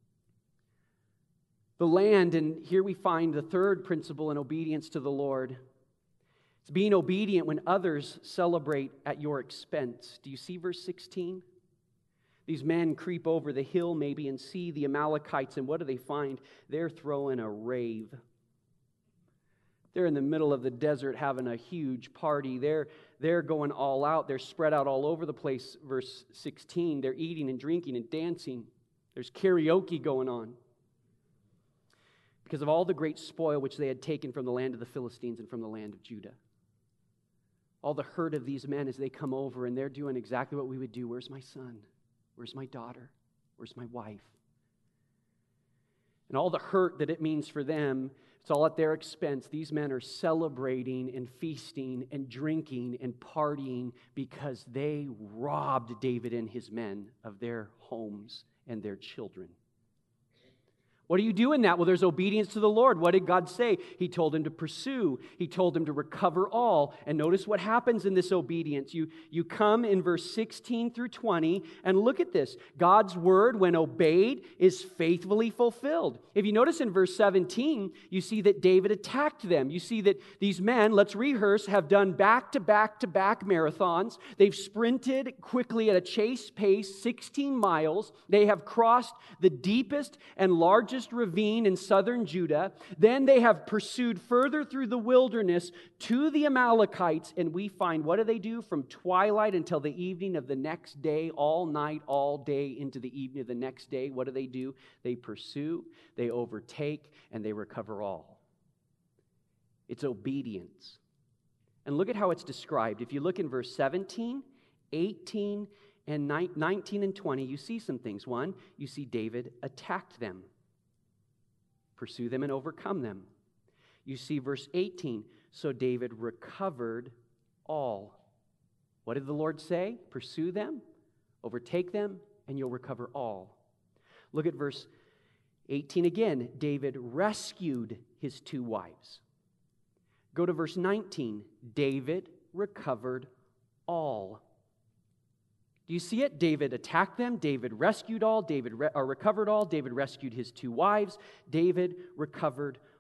the land, and here we find the third principle in obedience to the Lord. It's being obedient when others celebrate at your expense. Do you see verse sixteen? These men creep over the hill maybe and see the Amalekites, and what do they find? They're throwing a rave. They're in the middle of the desert having a huge party. They're, they're going all out. They're spread out all over the place, verse sixteen. They're eating and drinking and dancing. There's karaoke going on, because of all the great spoil which they had taken from the land of the Philistines and from the land of Judah. All the hurt of these men as they come over, and they're doing exactly what we would do. Where's my son? Where's my daughter? Where's my wife? And all the hurt that it means for them, it's all at their expense. These men are celebrating and feasting and drinking and partying because they robbed David and his men of their homes and their children. What do you do in that? Well, there's obedience to the Lord. What did God say? He told him to pursue. He told him to recover all. And notice what happens in this obedience. You, you come in verse sixteen through twenty, and look at this. God's word, when obeyed, is faithfully fulfilled. If you notice in verse seventeen, you see that David attacked them. You see that these men, let's rehearse, have done back-to-back-to-back marathons. They've sprinted quickly at a chase pace, sixteen miles. They have crossed the deepest and largest ravine in southern Judah. Then they have pursued further through the wilderness to the Amalekites, and we find, what do they do? From twilight until the evening of the next day, all night, all day, into the evening of the next day, what do they do? They pursue, they overtake, and they recover all. It's obedience. And look at how it's described. If you look in verse seventeen, eighteen, and nineteen and twenty, you see some things. One, you see David attacked them. Pursue them and overcome them. You see verse eighteen, so David recovered all. What did the Lord say? Pursue them, overtake them, and you'll recover all. Look at verse eighteen again. David rescued his two wives. Go to verse nineteen. David recovered all. Do you see it? David attacked them. David rescued all. David re- or recovered all. David rescued his two wives. David recovered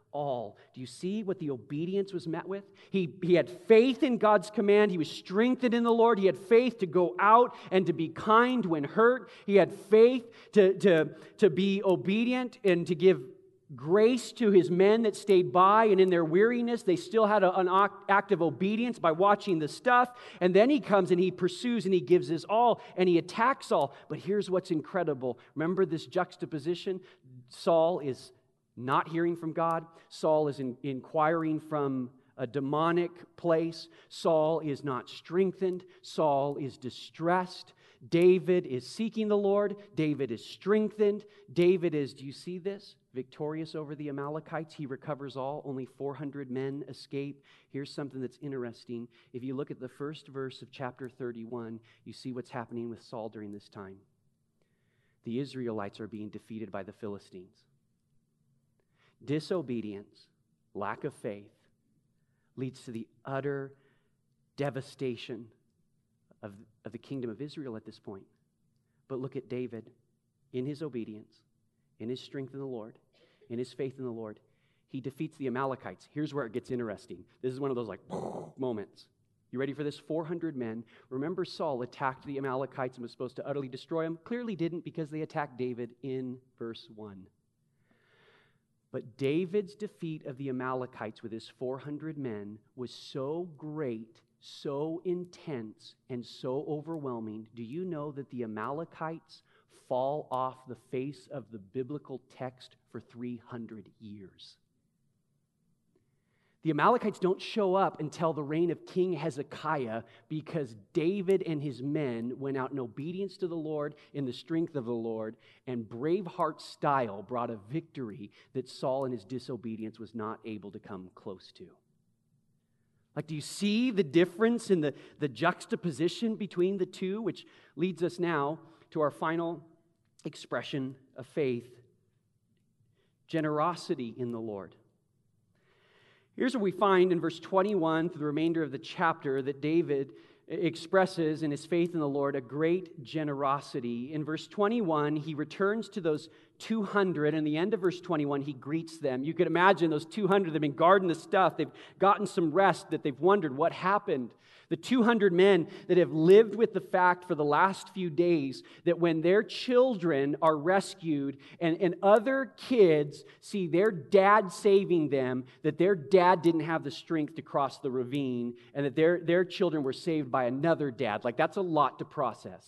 all. Do you see what the obedience was met with? He, he had faith in God's command. He was strengthened in the Lord. He had faith to go out and to be kind when hurt. He had faith to, to, to be obedient and to give grace to his men that stayed by, and in their weariness, they still had a, an act of obedience by watching the stuff. And then he comes and he pursues and he gives his all and he attacks all. But here's what's incredible. Remember this juxtaposition? Saul is not hearing from God. Saul is in, inquiring from a demonic place. Saul is not strengthened. Saul is distressed. David is seeking the Lord. David is strengthened. David is, do you see this? Victorious over the Amalekites. He recovers all. Only four hundred men escape. Here's something that's interesting. If you look at the first verse of chapter thirty-one, you see what's happening with Saul during this time. The Israelites are being defeated by the Philistines. Disobedience, lack of faith, leads to the utter devastation of, of the kingdom of Israel at this point. But look at David in his obedience, in his strength in the Lord, in his faith in the Lord. He defeats the Amalekites. Here's where it gets interesting. This is one of those like moments. You ready for this? four hundred men. Remember, Saul attacked the Amalekites and was supposed to utterly destroy them? Clearly didn't, because they attacked David in verse one. But David's defeat of the Amalekites with his four hundred men was so great, so intense, and so overwhelming. Do you know that the Amalekites fall off the face of the biblical text for three hundred years? The Amalekites don't show up until the reign of King Hezekiah, because David and his men went out in obedience to the Lord, in the strength of the Lord, and Braveheart style brought a victory that Saul in his disobedience was not able to come close to. Like, do you see the difference in the, the juxtaposition between the two, which leads us now to our final expression of faith: generosity in the Lord. Here's what we find in verse twenty-one through the remainder of the chapter, that David expresses in his faith in the Lord a great generosity. In verse twenty-one, he returns to those two hundred, and at the end of verse twenty-one, he greets them. You could imagine those two hundred, they've been guarding the stuff, they've gotten some rest, that they've wondered what happened. The two hundred men that have lived with the fact for the last few days that when their children are rescued and, and other kids see their dad saving them, that their dad didn't have the strength to cross the ravine, and that their, their children were saved by another dad. Like, that's a lot to process.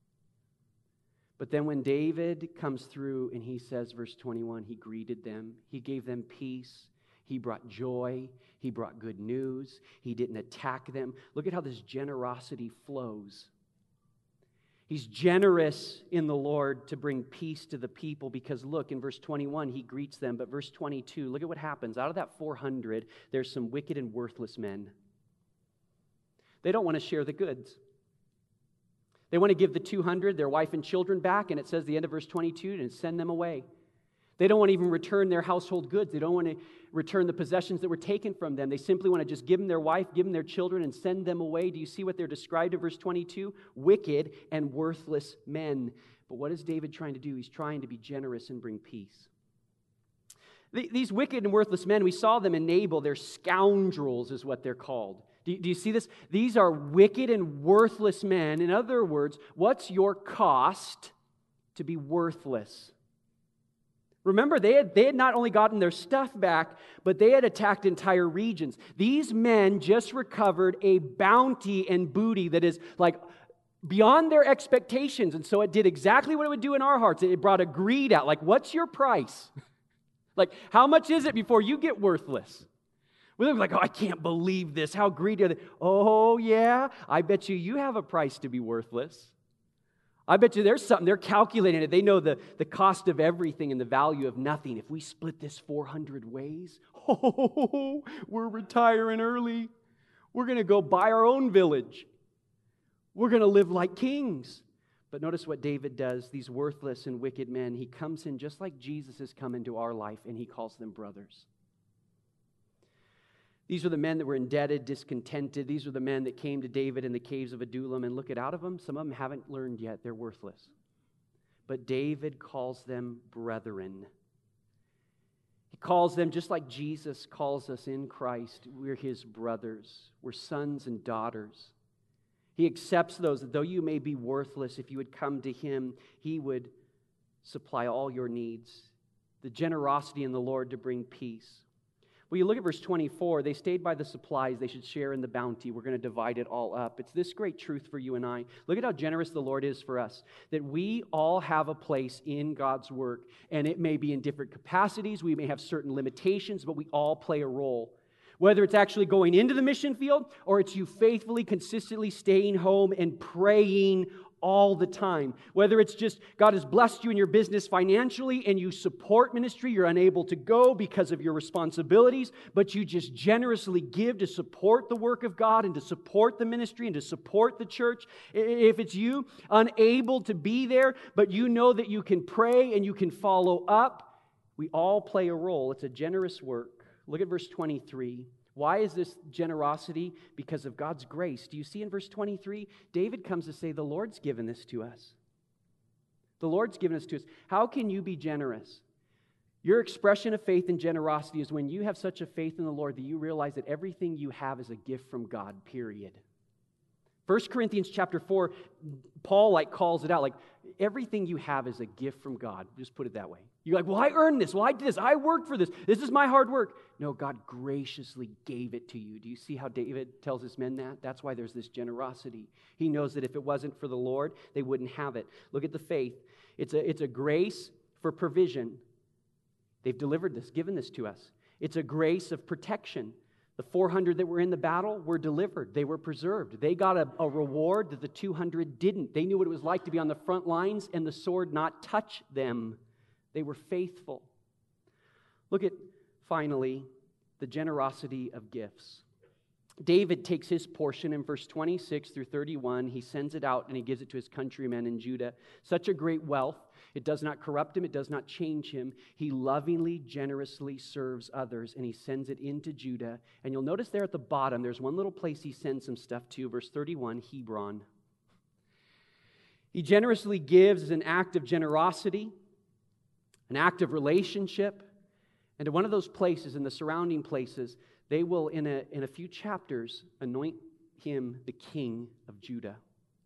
But then when David comes through and he says, verse twenty-one, he greeted them, he gave them peace, he brought joy, he brought good news, he didn't attack them. Look at how this generosity flows. He's generous in the Lord to bring peace to the people, because look, in verse twenty-one, he greets them, but verse twenty-two, look at what happens. Out of that four hundred, there's some wicked and worthless men. They don't want to share the goods. They want to give the two hundred their wife and children back, and it says at the end of verse twenty-two, and send them away. They don't want to even return their household goods. They don't want to return the possessions that were taken from them. They simply want to just give them their wife, give them their children, and send them away. Do you see what they're described in verse twenty-two? Wicked and worthless men. But what is David trying to do? He's trying to be generous and bring peace. These wicked and worthless men, we saw them in Nabal. They're scoundrels is what they're called. Do you see this? These are wicked and worthless men. In other words, what's your cost to be worthless? Remember, they had, they had not only gotten their stuff back, but they had attacked entire regions. These men just recovered a bounty and booty that is like beyond their expectations. And so it did exactly what it would do in our hearts. It brought a greed out. Like, what's your price? Like, how much is it before you get worthless? We look like, oh, I can't believe this. How greedy are they? Oh, yeah, I bet you you have a price to be worthless. I bet you there's something. They're calculating it. They know the, the cost of everything and the value of nothing. If we split this four hundred ways, oh, we're retiring early. We're going to go buy our own village. We're going to live like kings. But notice what David does. These worthless and wicked men, he comes in just like Jesus has come into our life, and he calls them brothers. These were the men that were indebted, discontented. These were the men that came to David in the caves of Adullam, and look at out of them. Some of them haven't learned yet. They're worthless. But David calls them brethren. He calls them just like Jesus calls us in Christ. We're His brothers. We're sons and daughters. He accepts those that though you may be worthless, if you would come to Him, He would supply all your needs. The generosity in the Lord to bring peace. Well, you look at verse twenty-four, they stayed by the supplies, they should share in the bounty. We're going to divide it all up. It's this great truth for you and I. Look at how generous the Lord is for us, that we all have a place in God's work, and it may be in different capacities, we may have certain limitations, but we all play a role. Whether it's actually going into the mission field, or it's you faithfully, consistently staying home and praying all the time. Whether it's just God has blessed you in your business financially and you support ministry, you're unable to go because of your responsibilities, but you just generously give to support the work of God and to support the ministry and to support the church. If it's you unable to be there, but you know that you can pray and you can follow up, we all play a role. It's a generous work. Look at verse twenty-three. Why is this generosity? Because of God's grace. Do you see in verse twenty-three? David comes to say, the Lord's given this to us. The Lord's given this to us. How can you be generous? Your expression of faith and generosity is when you have such a faith in the Lord that you realize that everything you have is a gift from God, period. First Corinthians chapter four, Paul like calls it out, like everything you have is a gift from God. Just put it that way. You're like, well, I earned this. Well, I did this. I worked for this. This is my hard work. No, God graciously gave it to you. Do you see how David tells his men that? That's why there's this generosity. He knows that if it wasn't for the Lord, they wouldn't have it. Look at the faith. It's a, it's a grace for provision. They've delivered this, given this to us. It's a grace of protection. The four hundred that were in the battle were delivered. They were preserved. They got a, a reward that the two hundred didn't. They knew what it was like to be on the front lines and the sword not touch them. They were faithful. Look at, finally, the generosity of gifts. David takes his portion in verse twenty-six through thirty-one. He sends it out and he gives it to his countrymen in Judah. Such a great wealth. It does not corrupt him. It does not change him. He lovingly, generously serves others, and he sends it into Judah. And you'll notice there at the bottom, there's one little place he sends some stuff to. Verse thirty-one, Hebron. He generously gives as an act of generosity, an act of relationship. And to one of those places, in the surrounding places, they will, in a, in a few chapters, anoint him the king of Judah.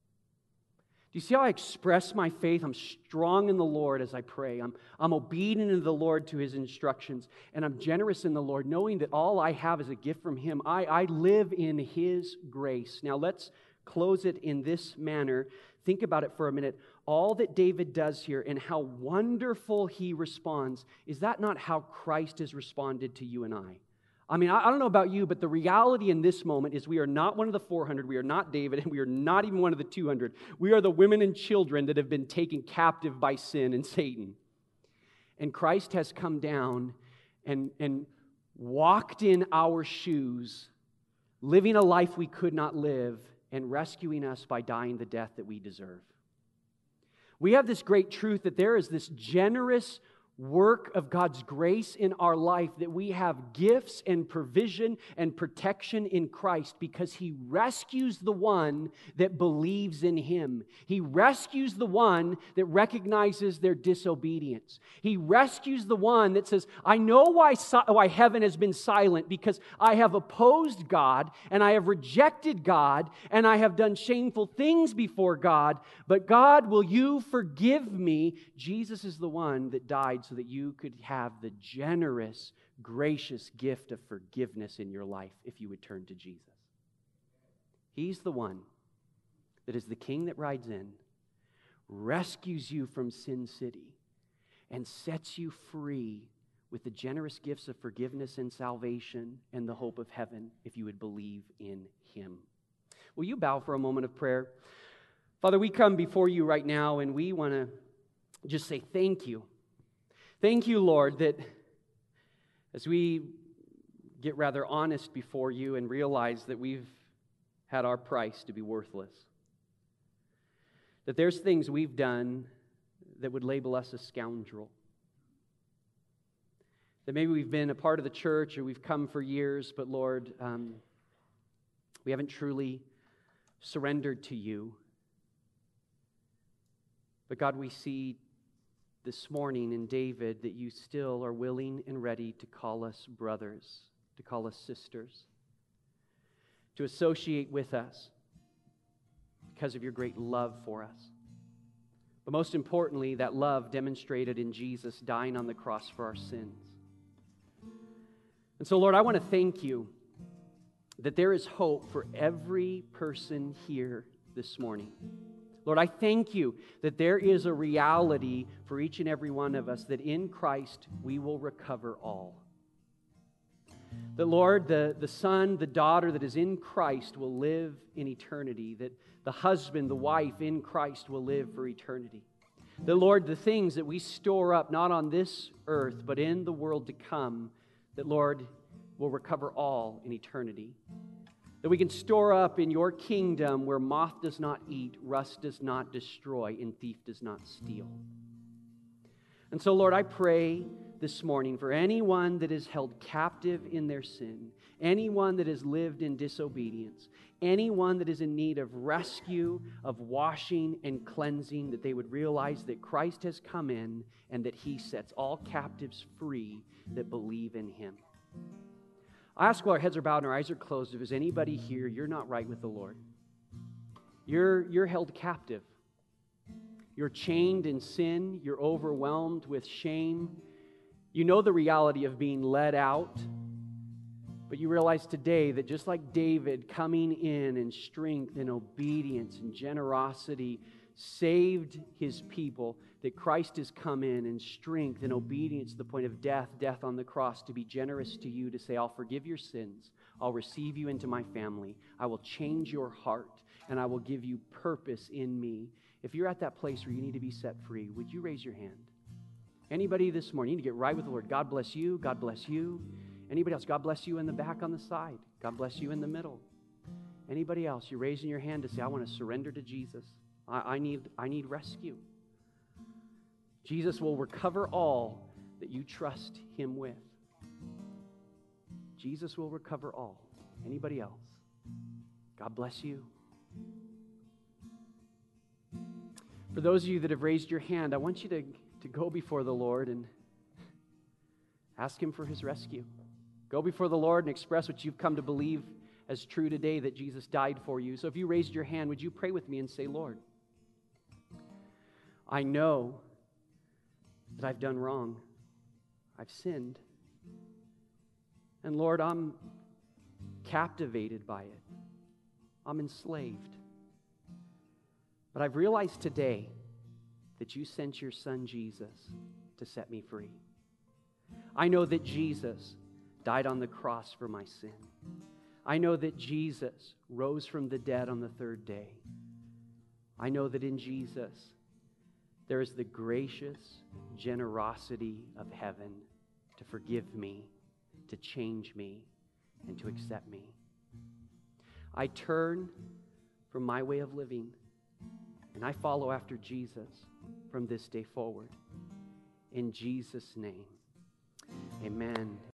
Do you see how I express my faith? I'm strong in the Lord as I pray. I'm, I'm obedient to the Lord to His instructions. And I'm generous in the Lord, knowing that all I have is a gift from Him. I, I live in His grace. Now let's close it in this manner. Think about it for a minute. All that David does here and how wonderful he responds, is that not how Christ has responded to you and I? I mean, I don't know about you, but the reality in this moment is we are not one of the four hundred, we are not David, and we are not even one of the two hundred. We are the women and children that have been taken captive by sin and Satan. And Christ has come down and, and walked in our shoes, living a life we could not live, and rescuing us by dying the death that we deserve. We have this great truth that there is this generous work of God's grace in our life, that we have gifts and provision and protection in Christ because He rescues the one that believes in Him. He rescues the one that recognizes their disobedience. He rescues the one that says, I know why, why heaven has been silent, because I have opposed God and I have rejected God and I have done shameful things before God, but God, will you forgive me? Jesus is the one that died so that you could have the generous, gracious gift of forgiveness in your life if you would turn to Jesus. He's the one that is the king that rides in, rescues you from Sin City, and sets you free with the generous gifts of forgiveness and salvation and the hope of heaven if you would believe in Him. Will you bow for a moment of prayer? Father, we come before you right now and we want to just say thank you. Thank you, Lord, that as we get rather honest before you and realize that we've had our price to be worthless, that there's things we've done that would label us a scoundrel, that maybe we've been a part of the church or we've come for years, but Lord, um, we haven't truly surrendered to you. But God, we see this morning in David that you still are willing and ready to call us brothers, to call us sisters, to associate with us because of your great love for us. But most importantly, that love demonstrated in Jesus dying on the cross for our sins. And so, Lord, I want to thank you that there is hope for every person here this morning. Lord, I thank you that there is a reality for each and every one of us that in Christ we will recover all. That, Lord, the, the son, the daughter that is in Christ will live in eternity. That the husband, the wife in Christ will live for eternity. That, Lord, the things that we store up, not on this earth, but in the world to come, that, Lord, will recover all in eternity. That we can store up in your kingdom where moth does not eat, rust does not destroy, and thief does not steal. And so, Lord, I pray this morning for anyone that is held captive in their sin, anyone that has lived in disobedience, anyone that is in need of rescue, of washing and cleansing, that they would realize that Christ has come in and that He sets all captives free that believe in Him. I ask while our heads are bowed and our eyes are closed, if there's anybody here, you're not right with the Lord. You're, you're held captive. You're chained in sin. You're overwhelmed with shame. You know the reality of being led out. But you realize today that just like David coming in in strength and obedience and generosity saved his people, that Christ has come in in strength and obedience to the point of death, death on the cross, to be generous to you, to say, I'll forgive your sins, I'll receive you into my family, I will change your heart, and I will give you purpose in me. If you're at that place where you need to be set free, would you raise your hand? Anybody this morning, you need to get right with the Lord. God bless you, God bless you. Anybody else? God bless you in the back on the side. God bless you in the middle. Anybody else? You're raising your hand to say, I want to surrender to Jesus. I, I need, I need rescue. Jesus will recover all that you trust Him with. Jesus will recover all. Anybody else? God bless you. For those of you that have raised your hand, I want you to, to go before the Lord and ask Him for His rescue. Go before the Lord and express what you've come to believe as true today, that Jesus died for you. So if you raised your hand, would you pray with me and say, Lord, I know that I've done wrong. I've sinned. And Lord, I'm captivated by it. I'm enslaved. But I've realized today that you sent your Son Jesus to set me free. I know that Jesus died on the cross for my sin. I know that Jesus rose from the dead on the third day. I know that in Jesus there is the gracious generosity of heaven to forgive me, to change me, and to accept me. I turn from my way of living, and I follow after Jesus from this day forward. In Jesus' name, amen.